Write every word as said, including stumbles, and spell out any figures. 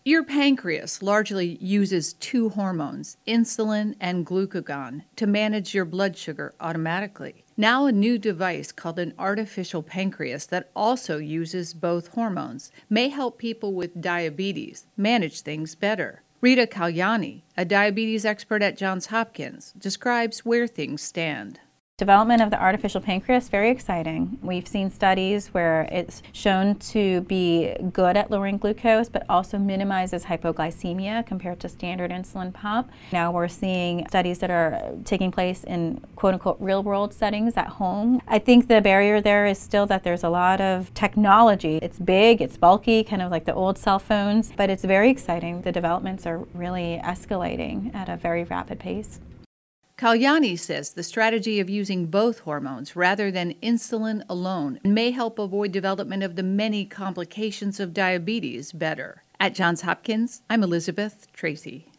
Your pancreas largely uses two hormones, insulin and glucagon, to manage your blood sugar automatically. Now a new device called an artificial pancreas that also uses both hormones may help people with diabetes manage things better. Rita Kalyani, a diabetes expert at Johns Hopkins, describes where things stand. Development of the artificial pancreas, very exciting. We've seen studies where it's shown to be good at lowering glucose, but also minimizes hypoglycemia compared to standard insulin pump. Now we're seeing studies that are taking place in quote-unquote real-world settings at home. I think the barrier there is still that there's a lot of technology. It's big, it's bulky, kind of like the old cell phones, but it's very exciting. The developments are really escalating at a very rapid pace. Kalyani says the strategy of using both hormones rather than insulin alone may help avoid development of the many complications of diabetes better. At Johns Hopkins, I'm Elizabeth Tracy.